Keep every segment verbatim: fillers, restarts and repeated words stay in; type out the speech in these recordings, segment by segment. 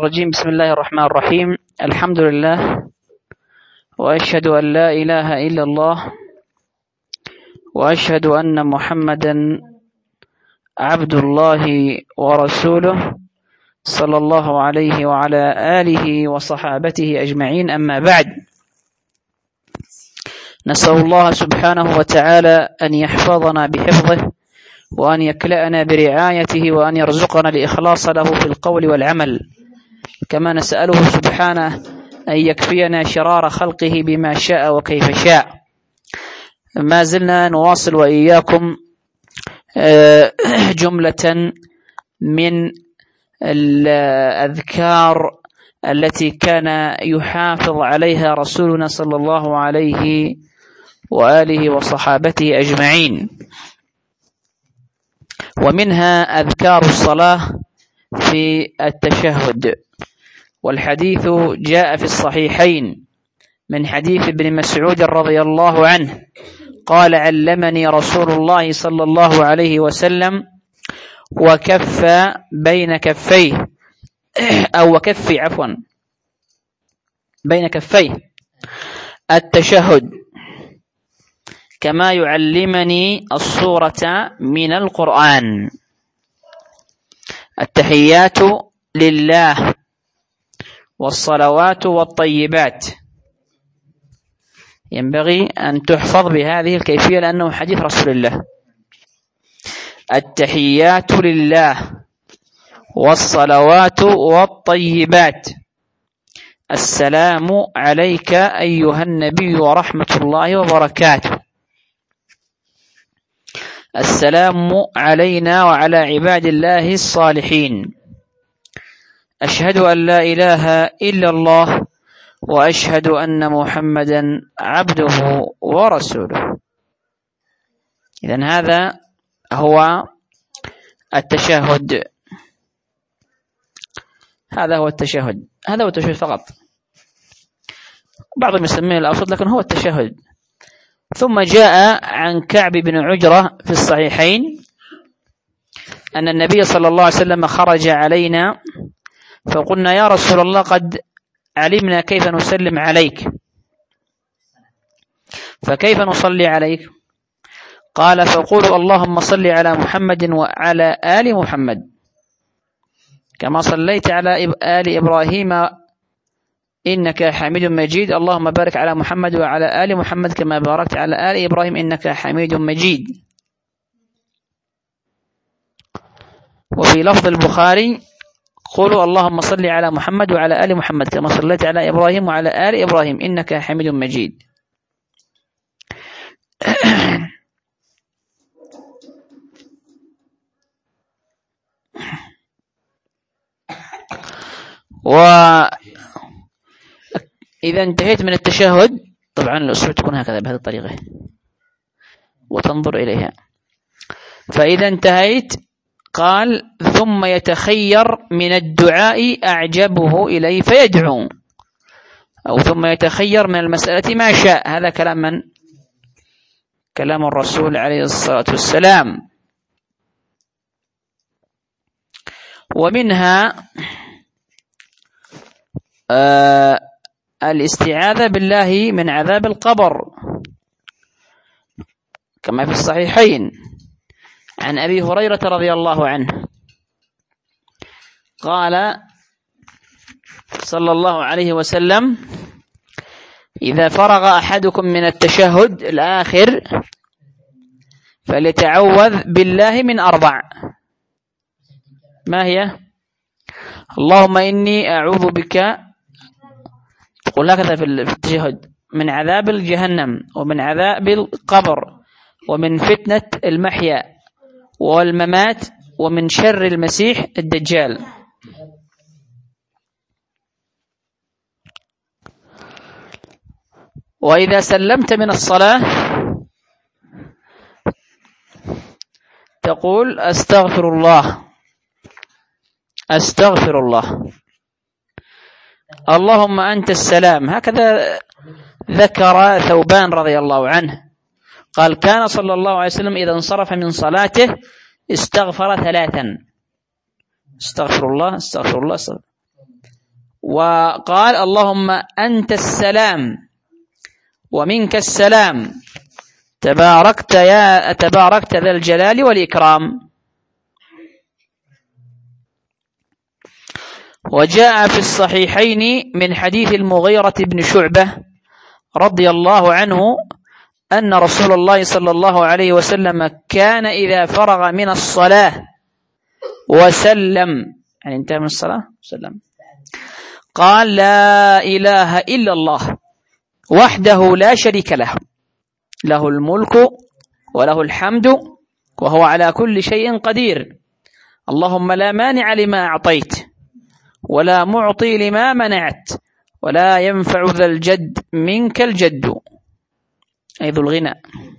الرجيم. بسم الله الرحمن الرحيم. الحمد لله، وأشهد أن لا إله إلا الله، وأشهد أن محمدا عبد الله ورسوله صلى الله عليه وعلى آله وصحابته أجمعين. أما بعد، نسأل الله سبحانه وتعالى أن يحفظنا بحفظه، وأن يكلأنا برعايته، وأن يرزقنا الإخلاص له في القول والعمل، كما نسأله سبحانه أن يكفينا شرار خلقه بما شاء وكيف شاء. ما زلنا نواصل وإياكم جملة من الأذكار التي كان يحافظ عليها رسولنا صلى الله عليه وآله وصحابته أجمعين، ومنها أذكار الصلاة في التشهد. والحديث جاء في الصحيحين من حديث ابن مسعود رضي الله عنه قال: علمني رسول الله صلى الله عليه وسلم وكف بين كفيه أو وكفي عفوا بين كفيه التشهد كما يعلمني السورة من القرآن. التحيات لله والصلوات والطيبات ينبغي أن تحفظ بهذه الكيفية لأنه حديث رسول الله. التحيات لله والصلوات والطيبات، السلام عليك أيها النبي ورحمة الله وبركاته، السلام علينا وعلى عباد الله الصالحين، أشهد أن لا إله إلا الله وأشهد أن محمدا عبده ورسوله. إذن هذا هو التشهد، هذا هو التشهد هذا هو التشهد فقط. بعضهم يسميه الأوسط لكن هو التشهد. ثم جاء عن كعب بن عجرة في الصحيحين أن النبي صلى الله عليه وسلم خرج علينا فقلنا: يا رسول الله، قد علمنا كيف نسلم عليك، فكيف نصلي عليك؟ قال: فقولوا اللهم صل على محمد وعلى آل محمد كما صليت على آل إبراهيم إنك حميد مجيد، اللهم بارك على محمد وعلى آل محمد كما باركت على آل إبراهيم إنك حميد مجيد. وفي لفظ البخاري: قولوا اللهم صل على محمد وعلى آل محمد كما صليت على إبراهيم وعلى آل إبراهيم إنك حميد مجيد. وإذا انتهيت من التشهد، طبعا الأسرة تكون هكذا بهذه الطريقة وتنظر إليها، فإذا انتهيت قال: ثم يتخير من الدعاء أعجبه إليه فيدعو، أو ثم يتخير من المسألة ما شاء. هذا كلام من؟ كلام الرسول عليه الصلاة والسلام. ومنها آه الاستعاذة بالله من عذاب القبر كما في الصحيحين عن أبي هريرة رضي الله عنه قال صلى الله عليه وسلم: إذا فرغ أحدكم من التشهد الآخر فليتعوذ بالله من أربع. ما هي؟ اللهم إني أعوذ بك، تقول هكذا في التشهد: من عذاب الجهنم، ومن عذاب القبر، ومن فتنة المحيا والممات، ومن شر المسيح الدجال. وإذا سلمت من الصلاة تقول: أستغفر الله أستغفر الله اللهم أنت السلام. هكذا ذكر ثوبان رضي الله عنه قال: كان صلى الله عليه وسلم إذا انصرف من صلاته استغفر ثلاثا، استغفر الله استغفر الله استغفر. وقال اللهم أنت السلام ومنك السلام تباركت يا تباركت ذا الجلال والإكرام. وجاء في الصحيحين من حديث المغيرة بن شعبة رضي الله عنه أن رسول الله صلى الله عليه وسلم كان إذا فرغ من الصلاة وسلم، يعني انتهى من الصلاة وسلم، قال لا إله إلا الله وحده لا شريك له، له الملك وله الحمد وهو على كل شيء قدير، اللهم لا مانع لما أعطيت ولا معطي لما منعت ولا ينفع ذا الجد منك الجد، أي ذو الغنى.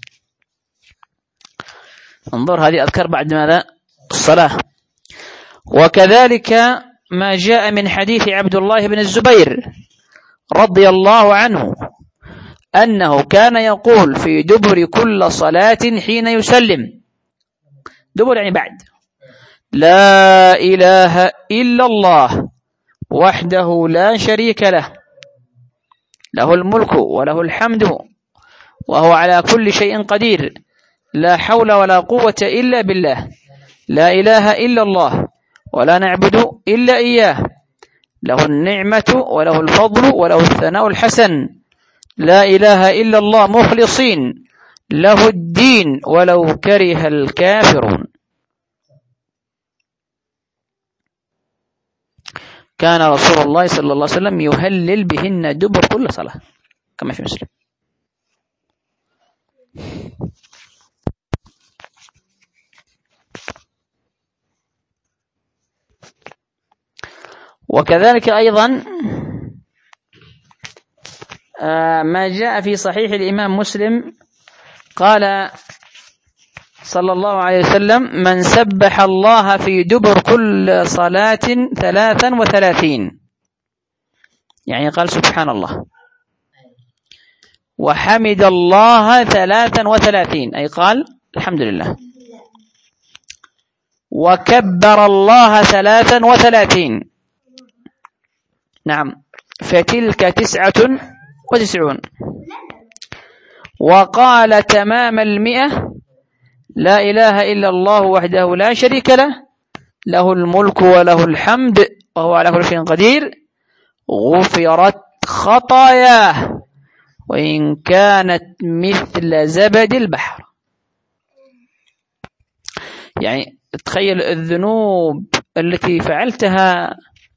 انظر هذه أذكر بعد ماذا؟ الصلاة. وكذلك ما جاء من حديث عبد الله بن الزبير رضي الله عنه أنه كان يقول في دبر كل صلاة حين يسلم، دبر يعني بعد، لا إله إلا الله وحده لا شريك له، له الملك وله الحمد وهو على كل شيء قدير، لا حول ولا قوة إلا بالله، لا إله إلا الله ولا نعبد إلا إياه، له النعمة وله الفضل وله الثناء الحسن، لا إله إلا الله مخلصين له الدين ولو كره الكافرون. كان رسول الله صلى الله عليه وسلم يهلل بهن دبر كل صلاة كما في مسلم. وكذلك أيضا ما جاء في صحيح الإمام مسلم قال صلى الله عليه وسلم من سبح الله في دبر كل صلاة ثلاثا وثلاثين، يعني قال سبحان الله، وحمد الله ثلاثا وثلاثين أي قال الحمد لله، وكبر الله ثلاثا وثلاثين، نعم، فتلك تسعة وتسعون، وقال تمام المئة لا إله إلا الله وحده لا شريك له، له الملك وله الحمد وهو على كل شيء قدير، غفرت خطاياه وإن كانت مثل زبد البحر. يعني تخيل الذنوب التي فعلتها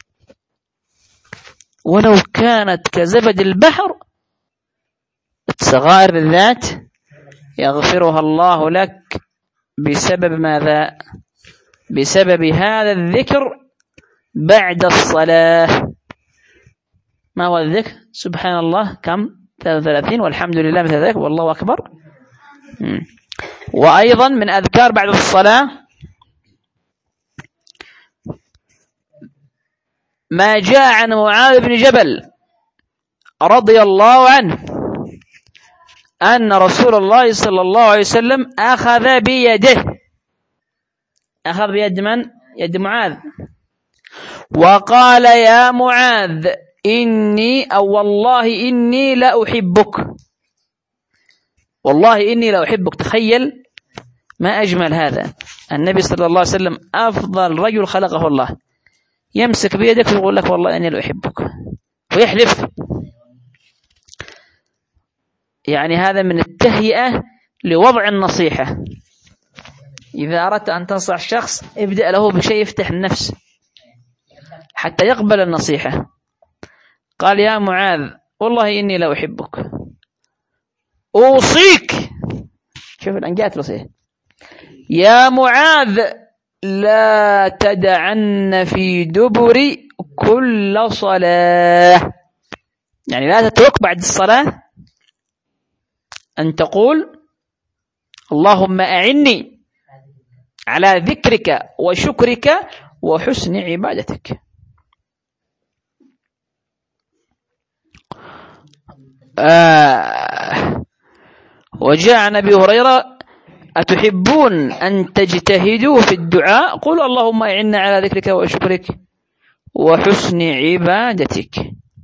ولو كانت كزبد البحر، الصغائر بالذات يغفرها الله لك بسبب ماذا؟ بسبب هذا الذكر بعد الصلاة. ما هو الذكر؟ سبحان الله كم؟ ثلاثة وثلاثين، والحمد لله مثل ذلك، والله أكبر. وأيضا من أذكار بعد الصلاة ما جاء عن معاذ بن جبل رضي الله عنه أن رسول الله صلى الله عليه وسلم أخذ بيده، أخذ بيد من؟ يد معاذ، وقال يا معاذ إني أو والله إني لا أحبك، والله إني لا أحبك. تخيل ما أجمل هذا، النبي صلى الله عليه وسلم أفضل رجل خلقه الله يمسك بيدك ويقول لك والله إني لا أحبك ويحلف. يعني هذا من التهيئة لوضع النصيحة. إذا أردت أن تنصح شخص ابدأ له بشيء يفتح النفس حتى يقبل النصيحة. قال يا معاذ والله إني لا أحبك، أوصيك، شوف الآن جاءت الوصية، يا معاذ لا تدعن في دبر كل صلاة، يعني لا تترك بعد الصلاة أن تقول اللهم أعني على ذكرك وشكرك وحسن عبادتك. آه وجاء عن أبي هريرة أتحبون أن تجتهدوا في الدعاء؟ قل اللهم أعنا على ذكرك وشكرك وحسن عبادتك.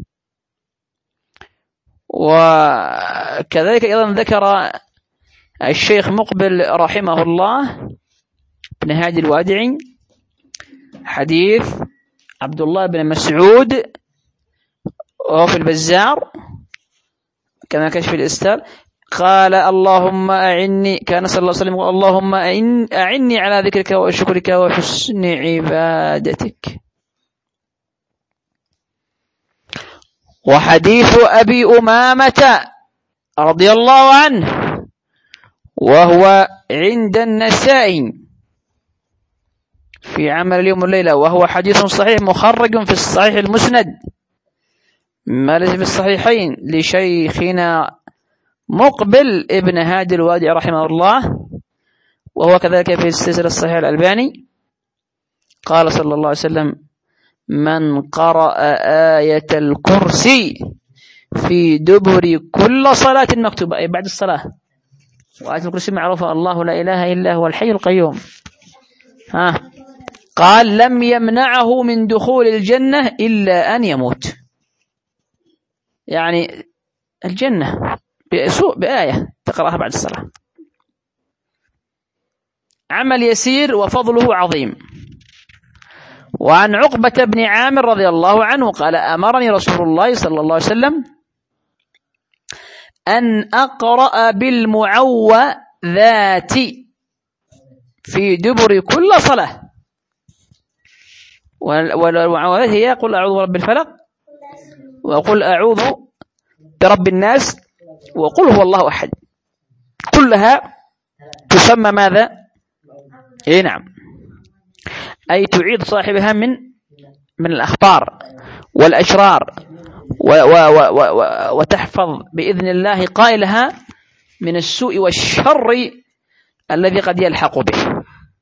وكذلك أيضا ذكر الشيخ مقبل رحمه الله بن هادي الوادعي حديث عبد الله بن مسعود وهو في البزار كما كشف الإستار قال اللهم أعني، كان صلى الله عليه وسلم اللهم أعني على ذكرك وشكرك وحسن عبادتك. وحديث أبي أمامة رضي الله عنه وهو عند النسائي في عمل اليوم والليلة، وهو حديث صحيح مخرج في الصحيح المسند ما ليس في الصحيحين لشيخنا مقبل ابن هادي الوادي رحمه الله، وهو كذلك في السلسلة الصحيح الألباني. قال صلى الله عليه وسلم من قرأ آية الكرسي في دبر كل صلاة مكتوبة، أي بعد الصلاة، وآية الكرسي معروفة الله لا إله إلا هو الحي القيوم، ها قال لم يمنعه من دخول الجنة إلا أن يموت. يعني الجنة بسوء بآية تقرأها بعد الصلاة، عمل يسير وفضله عظيم. وعن عقبة بن عامر رضي الله عنه قال أمرني رسول الله صلى الله عليه وسلم أن أقرأ بالمعوذات في دبر كل صلاة. والمعوذات هي قل أعوذ برب الفلق وقل أعوذ برب الناس وقل هو الله أحد، كلها تسمى ماذا؟ إيه نعم، أي تعيد صاحبها من من الأخطار والأشرار و و و و وتحفظ بإذن الله قائلها من السوء والشر الذي قد يلحق به.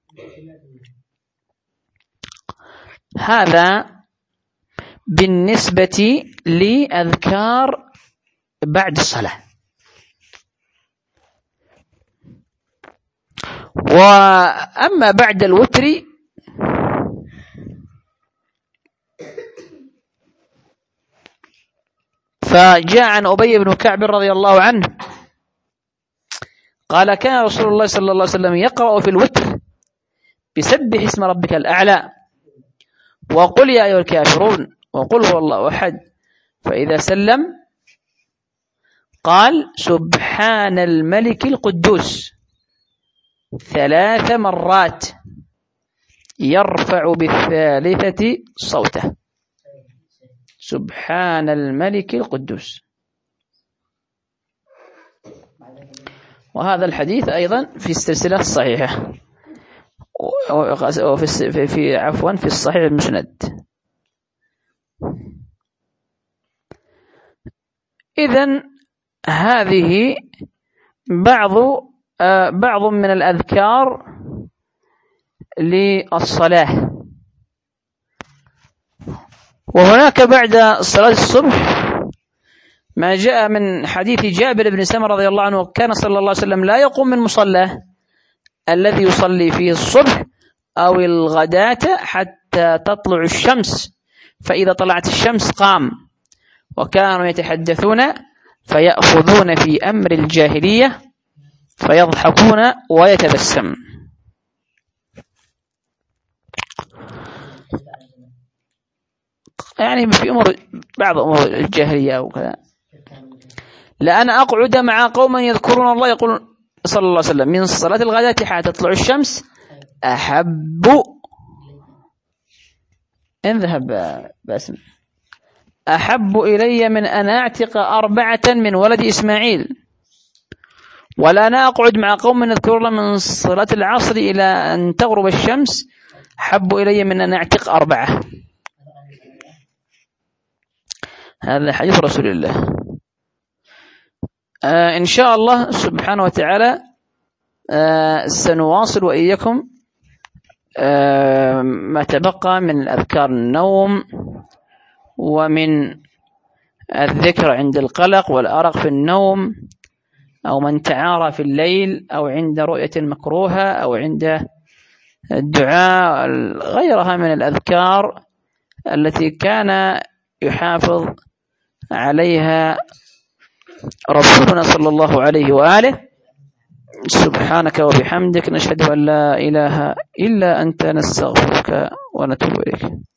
هذا بالنسبة لأذكار بعد الصلاة. وأما بعد الوتر فجاء عن أبي بن كعب رضي الله عنه قال كان رسول الله صلى الله عليه وسلم يقرأ في الوتر بسبح اسم ربك الأعلى وقل يا أيها الكافرون وقل هو الله أحد، فإذا سلم قال سبحان الملك القدوس ثلاث مرات يرفع بالثالثة صوته، سبحان الملك القدوس. وهذا الحديث أيضا في السلسلة الصحيحة وفي في عفوا في الصحيح المسند. إذن هذه بعض بعض من الأذكار للصلاة. وهناك بعد صلاة الصبح ما جاء من حديث جابر بن سمرة رضي الله عنه كان صلى الله عليه وسلم لا يقوم من مصلاه الذي يصلي فيه الصبح أو الغداة حتى تطلع الشمس، فإذا طلعت الشمس قام، وكانوا يتحدثون فيأخذون في أمر الجاهلية فيضحكون ويتبسم. يعني في أمور بعض أمور الجاهلية وكذا. لأن أقعد مع قوم يذكرون الله يقول صلى الله عليه وسلم من صلاة الغداة حتى تطلع الشمس أحب إن ذهب باسم أحب إلي من أن أعتق أربعة من ولد إسماعيل، ولا أنا أقعد مع قوم يذكرون الله من صلاة العصر إلى أن تغرب الشمس أحب إلي من أن أعتق أربعة. هذا حديث رسول الله. آه إن شاء الله سبحانه وتعالى آه سنواصل وإياكم آه ما تبقى من أذكار النوم ومن الذكر عند القلق والأرق في النوم أو من تعارى في الليل أو عند رؤية المكروهة أو عند الدعاء، غيرها من الأذكار التي كان يحافظ عليها رسولنا صلى الله عليه وآله. سبحانك وبحمدك، نشهد أن لا إله إلا أنت، نستغفرك ونتوب إليك.